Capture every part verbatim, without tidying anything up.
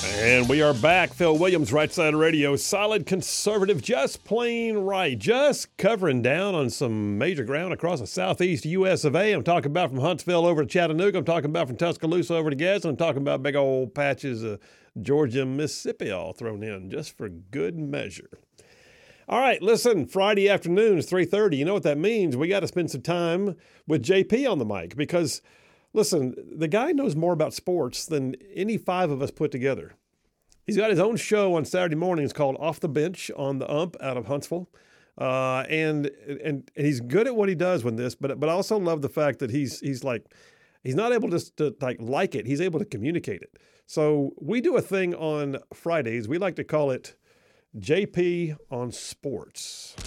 And we are back. Phil Williams, Right Side Radio. Solid conservative, just plain right. Just covering down on some major ground across the southeast U S of A. I'm talking about from Huntsville over to Chattanooga. I'm talking about from Tuscaloosa over to Gadsden. I'm talking about big old patches of Georgia, Mississippi all thrown in just for good measure. All right, listen, Friday afternoon is three thirty. You know what that means. We got to spend some time with J P on the mic because, listen, the guy knows more about sports than any five of us put together. He's got his own show on Saturday mornings called Off the Bench on the Ump out of Huntsville. Uh, and, and and he's good at what he does with this, but but I also love the fact that he's he's like he's not able just to like like it. He's able to communicate it. So we do a thing on Fridays. We like to call it J P on Sports.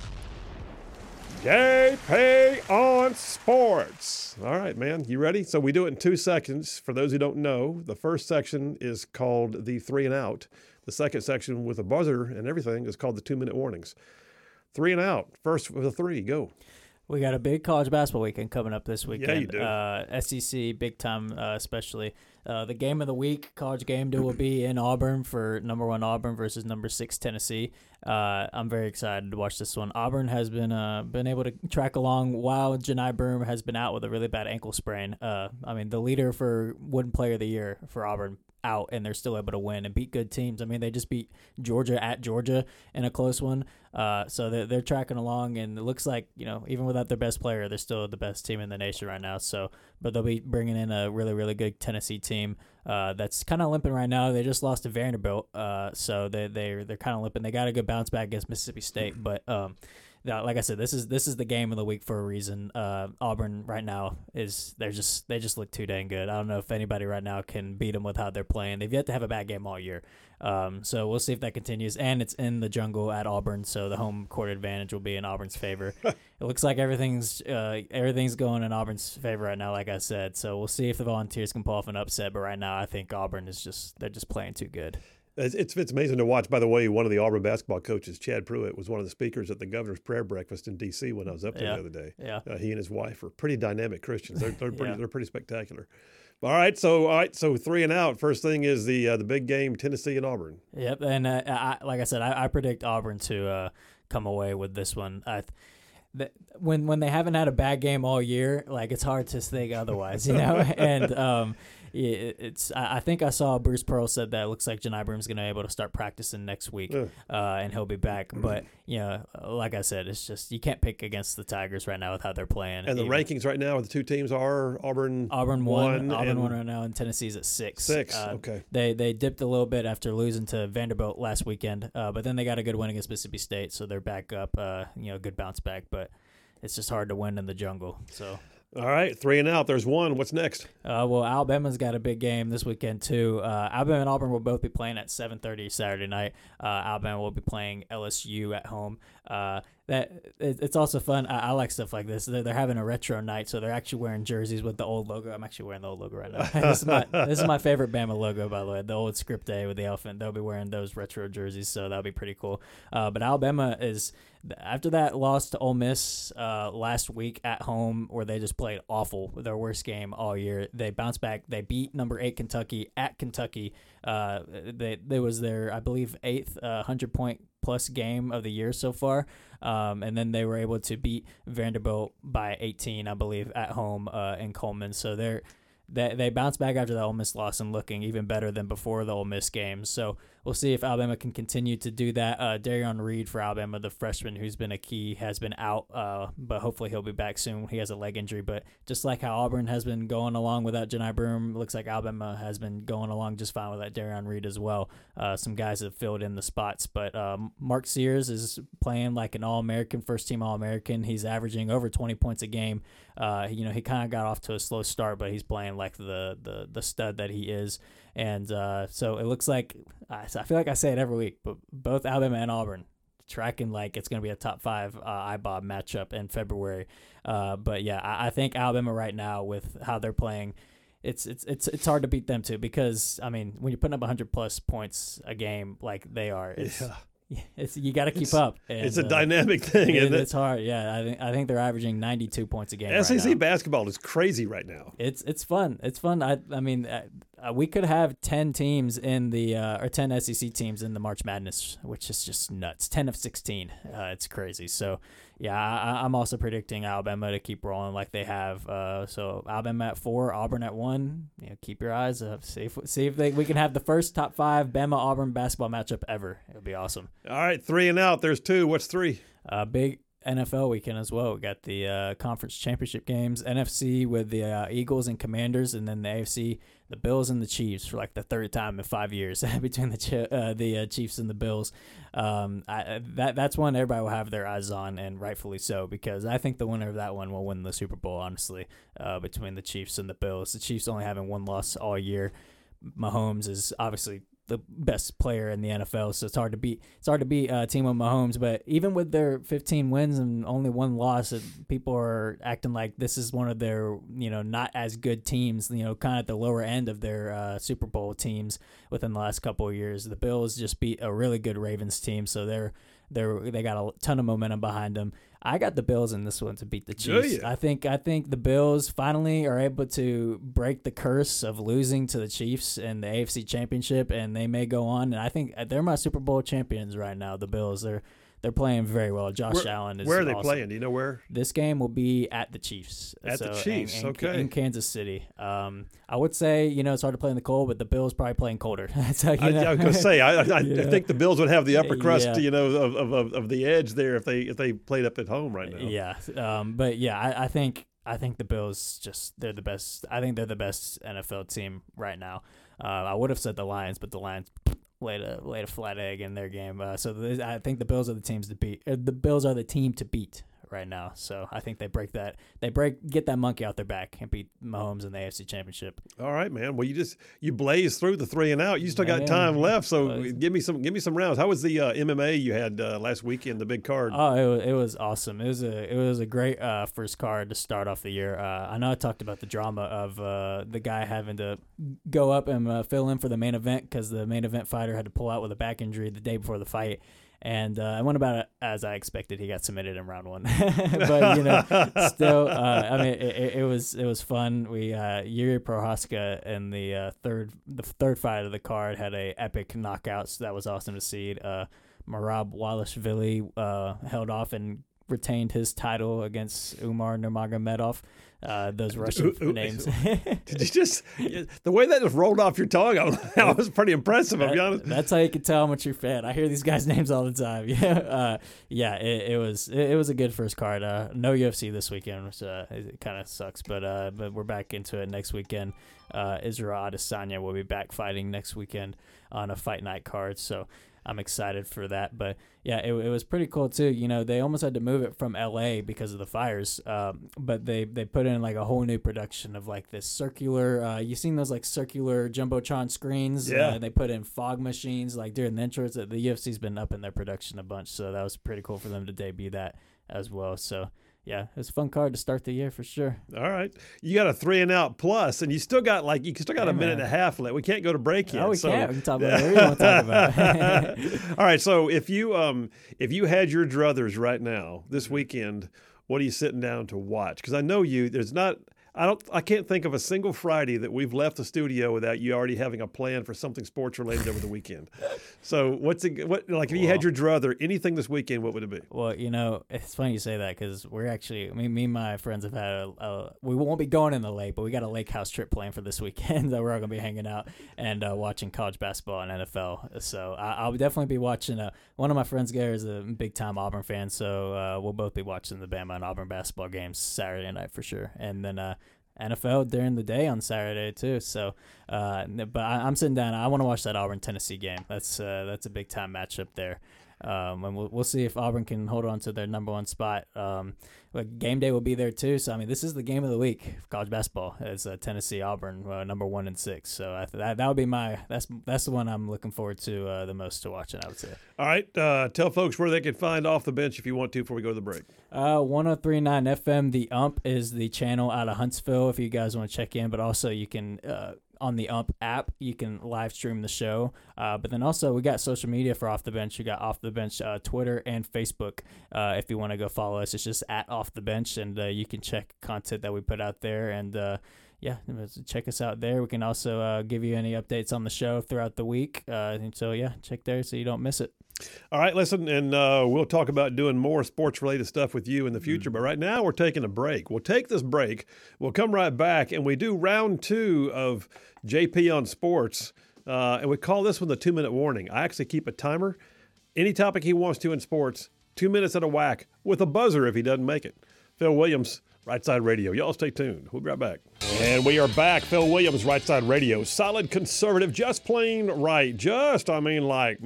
J P on Sports. All right, man. You ready? So we do it in two sections. For those who don't know, the first section is called the three and out. The second section with a buzzer and everything is called the two-minute warnings. Three and out. First with a three. Go. We got a big college basketball weekend coming up this weekend. Yeah, you do. Uh, S E C, big time uh, especially. Uh, the game of the week, college game day, will be in Auburn for number one Auburn versus number six Tennessee. Uh, I'm very excited to watch this one. Auburn has been uh, been able to track along while Janai Broome has been out with a really bad ankle sprain. Uh, I mean, the leader for Wooden Player of the Year for Auburn out, and they're still able to win and beat good teams. I mean, they just beat Georgia at Georgia in a close one. Uh, so they're, they're tracking along, and it looks like, you know, even without their best player, they're still the best team in the nation right now. So, but they'll be bringing in a really, really good Tennessee team uh, that's kind of limping right now. They just lost to Vanderbilt, uh, so they they're they're kind of limping. They got a good bounce back against Mississippi State, but um, like I said, this is this is the game of the week for a reason. Uh, Auburn right now is they're just they just look too dang good. I don't know if anybody right now can beat them with how they're playing. They've yet to have a bad game all year. Um, so we'll see if that continues. And it's in the jungle at Auburn, so the home court advantage will be in Auburn's favor. It looks like everything's uh, everything's going in Auburn's favor right now, like I said. So we'll see if the Volunteers can pull off an upset. But right now, I think Auburn is just they're just playing too good. It's, it's amazing to watch. By the way, one of the Auburn basketball coaches, Chad Pruitt, was one of the speakers at the Governor's Prayer Breakfast in D C when I was up there yeah. the other day. Yeah. Uh, he and his wife are pretty dynamic Christians. They're, they're pretty yeah. they're pretty spectacular. All right, so all right, so three and out. First thing is the uh, the big game, Tennessee and Auburn. Yep, and uh, I, like I said, I, I predict Auburn to uh, come away with this one. I, th- when when they haven't had a bad game all year, like it's hard to think otherwise, you know. and um, it, it's I, I think I saw Bruce Pearl said that it looks like Janai Broome's going to be able to start practicing next week, Yeah. uh, and he'll be back. But you know, like I said, it's just you can't pick against the Tigers right now with how they're playing. And the Even, rankings right now, the two teams are Auburn. Auburn one, one Auburn and one right now, and Tennessee's at six. Six, Uh, okay. They they dipped a little bit after losing to Vanderbilt last weekend, uh, but then they got a good win against Mississippi State, so they're back up. Uh, you know, good bounce back, but it's just hard to win in the jungle. So. All right, three and out. There's one. What's next? Uh, well, Alabama's got a big game this weekend too. Uh, Alabama and Auburn will both be playing at seven thirty Saturday night. Uh, Alabama will be playing L S U at home. Uh, that it, it's also fun. I, I like stuff like this. They're, they're having a retro night, so they're actually wearing jerseys with the old logo. I'm actually wearing the old logo right now. this is my this is my favorite Bama logo, by the way. The old script A with the elephant. They'll be wearing those retro jerseys, so that'll be pretty cool. Uh, but Alabama is after that loss to Ole Miss uh, last week at home, where they just played awful, their worst game all year. They bounced back. They beat number eight Kentucky at Kentucky. Uh, they they was their I believe eighth uh, hundred point plus game of the year so far. Um, and then they were able to beat Vanderbilt by eighteen, I believe, at home uh, in Coleman. So they're they they bounced back after the Ole Miss loss and looking even better than before the Ole Miss game. So we'll see if Alabama can continue to do that. Uh, Darion Reed for Alabama, the freshman who's been a key, has been out, uh, but hopefully he'll be back soon. He has a leg injury, but just like how Auburn has been going along without Janai Broome, looks like Alabama has been going along just fine without Darion Reed as well. Uh, some guys have filled in the spots, but um, Mark Sears is playing like an All-American, first-team All-American. He's averaging over twenty points a game. Uh, you know, he kind of got off to a slow start, but he's playing like the the, the stud that he is. And uh, so it looks like, I feel like I say it every week, but both Alabama and Auburn tracking like it's going to be a top five uh, I B O B matchup in February. Uh, but yeah, I, I think Alabama right now with how they're playing, it's it's it's it's hard to beat them too, because I mean when you're putting up one hundred plus points a game like they are, it's, Yeah. it's you got to keep it's, up. And, it's a uh, dynamic thing, it, isn't it? It's hard. Yeah, I think I think they're averaging ninety-two points a game. S E C right now. basketball is crazy right now. It's it's fun. It's fun. I I mean, uh, we could have ten teams in the uh, or ten S E C teams in the March Madness, which is just nuts. ten of sixteen. Uh, it's crazy. So yeah, I, I'm also predicting Alabama to keep rolling like they have. Uh, so Alabama at four, Auburn at one. You know, keep your eyes up. See if see if they, we can have the first top five Bama Auburn basketball matchup ever. It'll be awesome. All right, three and out. There's two. What's three? Uh, big N F L weekend as well. We got the uh, conference championship games, N F C with the uh, Eagles and Commanders, and then the A F C, the Bills and the Chiefs for like the third time in five years between the uh, the uh, Chiefs and the Bills. Um, I, that that's one everybody will have their eyes on, and rightfully so, because I think the winner of that one will win the Super Bowl. Honestly, uh, between the Chiefs and the Bills, the Chiefs only having one loss all year. Mahomes is obviously the best player in the N F L, so it's hard to beat. It's hard to beat a team with Mahomes, but even with their fifteen wins and only one loss, it, people are acting like this is one of their, you know, not as good teams. You know, kind of at the lower end of their uh, Super Bowl teams within the last couple of years. The Bills just beat a really good Ravens team, so they're they're they got a ton of momentum behind them. I got the Bills in this one to beat the Chiefs. I think I think the Bills finally are able to break the curse of losing to the Chiefs in the A F C Championship, and they may go on. And I think they're my Super Bowl champions right now. The Bills, they're they're playing very well. Josh where, Allen is Where are they awesome. playing? Do you know where? This game will be at the Chiefs. At so, the Chiefs, in, in, okay. In Kansas City. Um, I would say, you know, it's hard to play in the cold, but the Bills probably playing colder. so, you know. I, I was going to say, I, I, yeah. I think the Bills would have the upper crust, yeah. you know, of, of, of, of the edge there if they if they played up at home right now. Yeah, um, but yeah, I, I think I think the Bills just they're the best. I think they're the best N F L team right now. Uh, I would have said the Lions, but the Lions laid a laid a flat egg in their game. Uh, so the, I think the Bills are the teams to beat. Uh, the Bills are the team to beat right now. So I think they break that. They break get that monkey out their back and beat Mahomes in the A F C Championship. All right, man. Well, you just you blaze through the three and out. You still got Man. time left, so Well, give me some give me some rounds. How was the uh, M M A you had uh, last weekend? The big card. Oh, it was, it was awesome. It was a it was a great uh, first card to start off the year. Uh, I know I talked about the drama of uh, the guy having to go up and uh, fill in for the main event because the main event fighter had to pull out with a back injury the day before the fight. And uh, I went about it as I expected. He got submitted in round one, but you know, still, uh, I mean, it, it was it was fun. We uh, Yuri Prohaska in the uh, third the third fight of the card had a epic knockout, so that was awesome to see. Uh, Marab Walashvili uh, held off and retained his title against Umar Nurmagomedov. Uh, those Russian ooh, ooh, names. Did you just the way that just rolled off your tongue? I was, I was pretty impressive. I'll be honest. That's how you can tell how much you're a fan. I hear these guys' names all the time. Yeah, uh, yeah. It, it was it, it was a good first card. Uh, no U F C this weekend, which uh, it kind of sucks. But uh, but we're back into it next weekend. Uh, Israel Adesanya will be back fighting next weekend on a fight night card. So I'm excited for that. But yeah, it, it was pretty cool too. You know, they almost had to move it from L A because of the fires. Um, but they, they put in like a whole new production of like this circular, uh, you seen those like circular Jumbotron screens? Yeah. Uh, they put in fog machines like during the intros. The U F C's been up in their production a bunch. So that was pretty cool for them to debut that as well. So yeah, it was a fun card to start the year for sure. All right. You got a three and out plus, and you still got like you still got Hey, a minute man. and a half left. We can't go to break yet. Oh, we so. can. We can talk about whatever you want to talk about. All right. So if you um if you had your druthers right now this weekend, what are you sitting down to watch? Because I know you. There's not. I don't. I can't think of a single Friday that we've left the studio without you already having a plan for something sports related over the weekend. So what's it? What like if you had your druther, anything this weekend, what would it be? Well, you know, it's funny you say that because we're actually, me, me and my friends have had a, a, we won't be going in the lake, but we got a lake house trip planned for this weekend that we're all going to be hanging out and uh, watching college basketball and N F L. So I, I'll definitely be watching, uh, one of my friends, Gary, is a big time Auburn fan. So uh, we'll both be watching the Bama and Auburn basketball games Saturday night for sure. And then, uh, N F L during the day on Saturday too. So, uh, but I, I'm sitting down. I want to watch that Auburn Tennessee game. That's uh, that's a big time matchup there. Um, and we'll we'll see if Auburn can hold on to their number one spot. Um, but game day will be there too. So I mean, this is the game of the week for college basketball. It's uh, Tennessee Auburn, uh, number one and six. So I th- that that would be my that's that's the one I'm looking forward to uh, the most to watching. I would say. All right, uh, tell folks where they can find Off the Bench if you want to before we go to the break. Uh, one oh three point nine F M. The Ump is the channel out of Huntsville if you guys want to check in. But also you can. Uh, on the Ump app. You can live stream the show. Uh, but then also we got social media for Off the Bench. We got Off the Bench uh, Twitter and Facebook. Uh, if you want to go follow us, it's just at Off the Bench, and uh, you can check content that we put out there. And uh, yeah, check us out there. We can also uh, give you any updates on the show throughout the week. Uh, and so yeah, check there so you don't miss it. All right, listen, and uh, we'll talk about doing more sports-related stuff with you in the future. Mm. But right now, we're taking a break. We'll take this break. We'll come right back, and we do round two of J P on Sports. Uh, and we call this one the two-minute warning. I actually keep a timer. Any topic he wants to in sports, two minutes at a whack, with a buzzer if he doesn't make it. Phil Williams, Right Side Radio. Y'all stay tuned. We'll be right back. And we are back. Phil Williams, Right Side Radio. Solid conservative, just plain right. Just, I mean, like,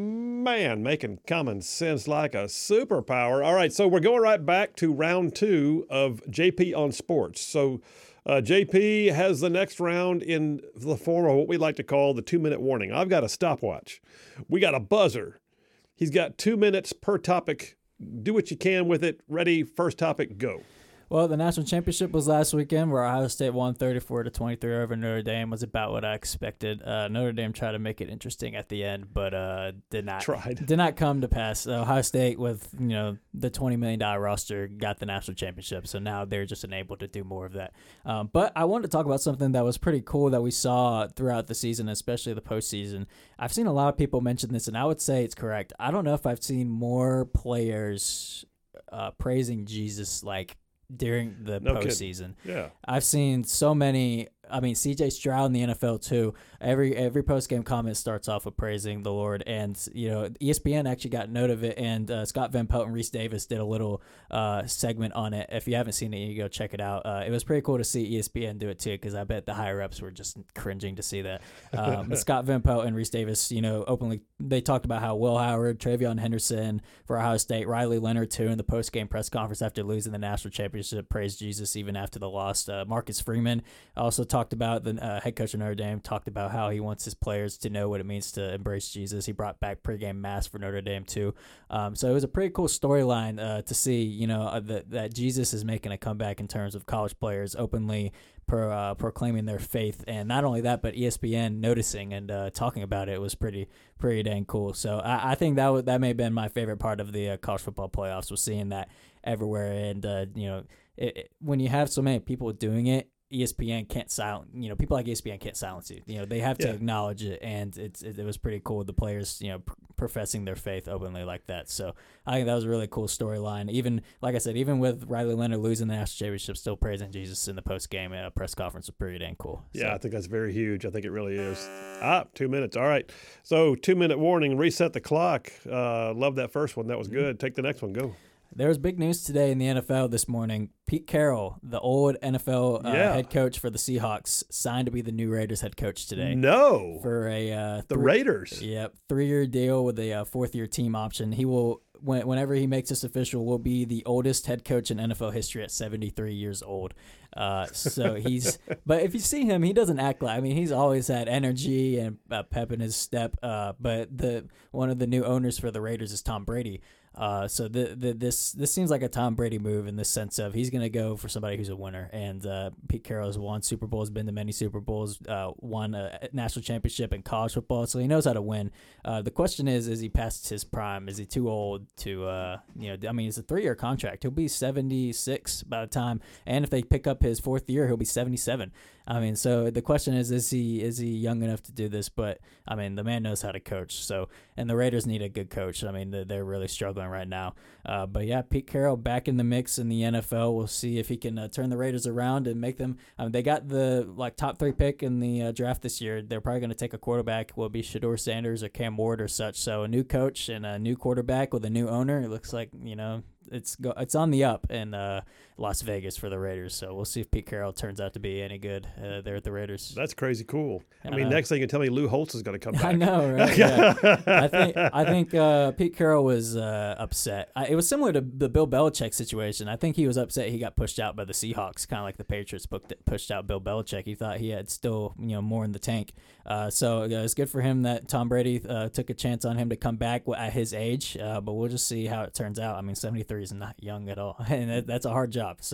man, making common sense like a superpower. All right, so we're going right back to round two of J P on Sports. So uh, J P has the next round in the form of what we like to call the two-minute warning. I've got a stopwatch. We got a buzzer. He's got two minutes per topic. Do what you can with it. Ready, first topic, go. Well, the national championship was last weekend where Ohio State won thirty-four to twenty-three over Notre Dame. Was about what I expected. Uh, Notre Dame tried to make it interesting at the end, but uh, did not Tried. did not come to pass. Uh, Ohio State, with you know the twenty million dollars roster, got the national championship. So now they're just enabled to do more of that. Um, but I wanted to talk about something that was pretty cool that we saw throughout the season, especially the postseason. I've seen a lot of people mention this, and I would say it's correct. I don't know if I've seen more players uh, praising Jesus like during the no postseason. Kidding. Yeah. I've seen so many. I mean, C J Stroud in the N F L too. Every every post game comment starts off with praising the Lord, and you know E S P N actually got note of it, and uh, Scott Van Pelt and Reese Davis did a little uh, segment on it. If you haven't seen it, you go check it out. Uh, it was pretty cool to see E S P N do it too, because I bet the higher ups were just cringing to see that. Um, but Scott Van Pelt and Reese Davis, you know, openly they talked about how Will Howard, Travion Henderson for Ohio State, Riley Leonard too in the post game press conference after losing the national championship praised Jesus even after the loss. Uh, Marcus Freeman also talked about the uh, head coach of Notre Dame talked about how he wants his players to know what it means to embrace Jesus. He brought back pregame mass for Notre Dame too. Um, so it was a pretty cool storyline uh, to see, you know, uh, that, that Jesus is making a comeback in terms of college players openly pro, uh, proclaiming their faith. And not only that, but E S P N noticing and uh, talking about it was pretty, pretty dang cool. So I, I think that w- that may have been my favorite part of the uh, college football playoffs, was seeing that everywhere. And, uh, you know, it, it, when you have so many people doing it, E S P N can't silence, you know, people like E S P N can't silence you. You know, they have to yeah. acknowledge it, and it's it, it was pretty cool. The players, you know, pr- professing their faith openly like that. So I think that was a really cool storyline. Even, like I said, even with Riley Leonard losing the national championship, still praising Jesus in the post-game uh, press conference was pretty dang cool. Yeah, so. I think that's very huge. I think it really is. Ah, two minutes. All right. So two-minute warning, reset the clock. Uh, love that first one. That was good. Take the next one. Go. There was big news today in the N F L this morning. Pete Carroll, the old N F L uh, yeah. head coach for the Seahawks, signed to be the new Raiders head coach today. No. For a uh, the three, Raiders. Yep, three-year deal with a uh, fourth-year team option. He will, when, whenever he makes this official, will be the oldest head coach in N F L history at seventy-three years old. Uh, so he's, but if you see him, he doesn't act like. I mean, he's always had energy and uh, pep in his step. Uh, but the one of the new owners for the Raiders is Tom Brady. Uh, so the, the this this seems like a Tom Brady move in the sense of he's going to go for somebody who's a winner. And uh, Pete Carroll has won Super Bowls, been to many Super Bowls, uh, won a national championship in college football, so he knows how to win. Uh, the question is, is he past his prime? Is he too old to, uh, you know, I mean, it's a three-year contract. He'll be seventy-six by the time, and if they pick up his fourth year, he'll be seventy-seven. I mean, so the question is, is he is he young enough to do this? But, I mean, the man knows how to coach. So, and the Raiders need a good coach. I mean, they're, they're really struggling right now. Uh, but, yeah, Pete Carroll back in the mix in the N F L. We'll see if he can uh, turn the Raiders around and make them. I mean, they got the, like, top three pick in the uh, draft this year. They're probably going to take a quarterback. Will it be Shedeur Sanders or Cam Ward or such? So, a new coach and a new quarterback with a new owner. It looks like, you know, it's go, it's on the up in uh, Las Vegas for the Raiders. So we'll see if Pete Carroll turns out to be any good uh, there at the Raiders. That's crazy cool. I, I mean, know. next thing you can tell me, Lou Holtz is going to come back. I know, right? Yeah. I think I think uh, Pete Carroll was uh, upset. I, it was similar to the Bill Belichick situation. I think he was upset he got pushed out by the Seahawks, kind of like the Patriots pushed out Bill Belichick. He thought he had still, you know, more in the tank. Uh, so uh, it's good for him that Tom Brady uh, took a chance on him to come back at his age. Uh, but we'll just see how it turns out. I mean, seventy-three is not young at all, and that, that's a hard job. So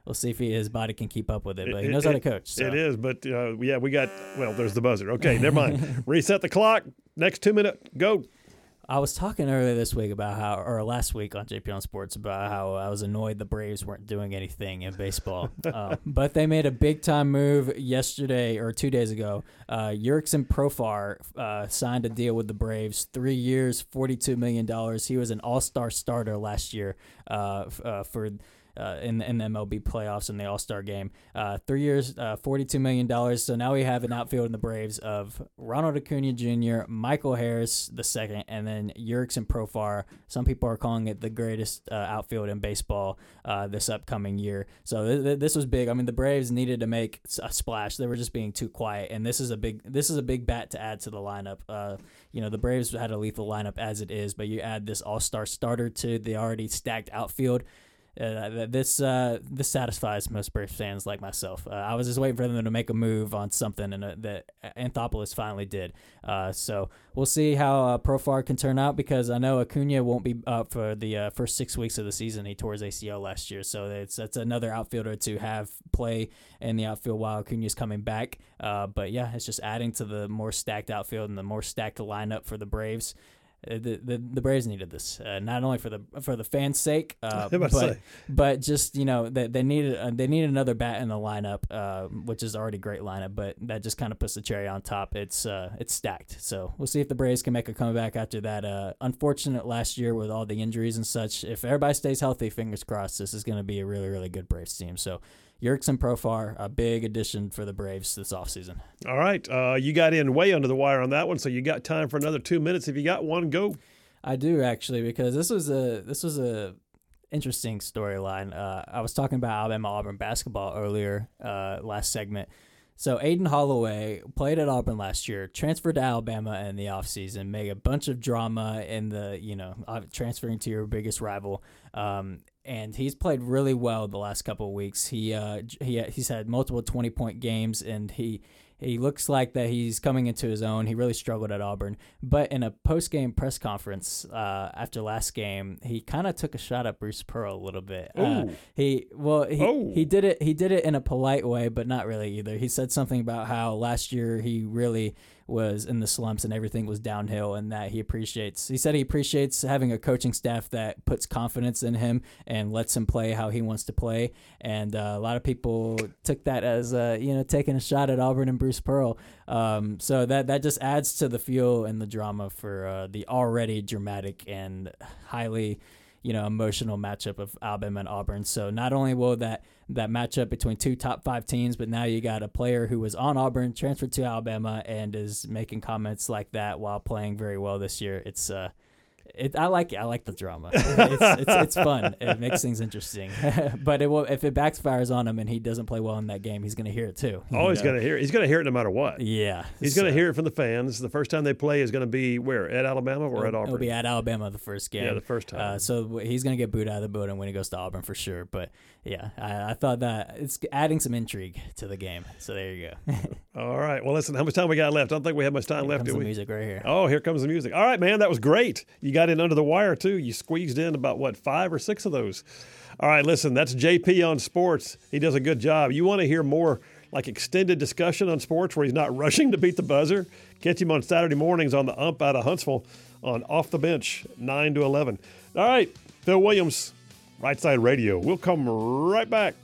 we'll see if he, his body can keep up with it. But he knows it, how to coach. So. It is, but uh, yeah, we got well. There's the buzzer. Okay, never mind. Reset the clock. Next two minute. Go. I was talking earlier this week about how, or last week on J P on Sports, about how I was annoyed the Braves weren't doing anything in baseball. uh, but they made a big-time move yesterday, or two days ago. Uh, Jurickson Profar uh, signed a deal with the Braves, three years, forty-two million dollars. He was an all-star starter last year uh, f- uh, for uh, in, in the M L B playoffs in the All-Star game. Uh, three years, uh, forty-two million dollars. So now we have an outfield in the Braves of Ronald Acuna Junior, Michael Harris the second, and then Jurickson Profar. Some people are calling it the greatest uh, outfield in baseball uh, this upcoming year. So th- th- this was big. I mean, the Braves needed to make a splash. They were just being too quiet, and this is a big this is a big bat to add to the lineup. Uh, you know, the Braves had a lethal lineup as it is, but you add this all-star starter to the already stacked outfield. Uh, this uh, this satisfies most Braves fans like myself. Uh, I was just waiting for them to make a move on something, and uh, that Anthopoulos finally did. Uh, so we'll see how uh, Profar can turn out, because I know Acuna won't be up for the uh, first six weeks of the season. He tore his A C L last year, so it's that's another outfielder to have play in the outfield while Acuna's coming back. Uh, but yeah, it's just adding to the more stacked outfield and the more stacked lineup for the Braves. The, the the Braves needed this, uh, not only for the for the fans' sake, uh, but but just you know they they needed uh, they needed another bat in the lineup, uh, which is already a great lineup, but that just kind of puts the cherry on top. It's uh it's stacked, so we'll see if the Braves can make a comeback after that uh, unfortunate last year with all the injuries and such. If everybody stays healthy, fingers crossed, this is going to be a really really good Braves team. So. Jurickson Profar, a big addition for the Braves this offseason. All right. Uh, you got in way under the wire on that one, so you got time for another two minutes. If you got one, go. I do, actually, because this was a this was a interesting storyline. Uh, I was talking about Alabama-Auburn basketball earlier, uh, last segment. So Aiden Holloway played at Auburn last year, transferred to Alabama in the offseason, made a bunch of drama in the, you know, transferring to your biggest rival. Um, and he's played really well the last couple of weeks. He uh he he's had multiple twenty-point games, and he he looks like that he's coming into his own. He really struggled at Auburn, but in a post-game press conference uh, after last game, he kind of took a shot at Bruce Pearl a little bit. Uh, he well he oh. he did it he did it in a polite way, but not really either. He said something about how last year he really was in the slumps and everything was downhill, and that he appreciates he said he appreciates having a coaching staff that puts confidence in him and lets him play how he wants to play. And uh, a lot of people took that as uh, you know taking a shot at Auburn and Bruce Pearl. Um, so that that just adds to the fuel and the drama for uh, the already dramatic and highly you know emotional matchup of Alabama and Auburn. So not only will that that matchup between two top five teams, but now you got a player who was on Auburn, transferred to Alabama, and is making comments like that while playing very well this year. It's uh, it I like it. I like the drama. It's it's, it's fun. It makes things interesting. But it will if it backfires on him and he doesn't play well in that game, he's going to hear it too. Oh, he's going to hear it. He's going to hear it no matter what. Yeah, he's so. going to hear it from the fans. The first time they play is going to be where, at Alabama or it'll, at Auburn? It'll be at Alabama the first game. Yeah, the first time. Uh, so he's going to get booed out of the building when he goes to Auburn for sure. But yeah, I, I thought that it's adding some intrigue to the game. So there you go. All right. Well, listen, how much time we got left? I don't think we have much time here left. Comes Do the we? music right here. Oh, here comes the music. All right, man, that was great. You got in under the wire too. You squeezed in about what five or six of those. All right, listen, that's J P on sports. He does a good job. You want to hear more like extended discussion on sports where he's not rushing to beat the buzzer? Catch him on Saturday mornings on the Ump out of Huntsville on Off the Bench, nine to eleven. All right, Phil Williams, Right Side Radio. We'll come right back.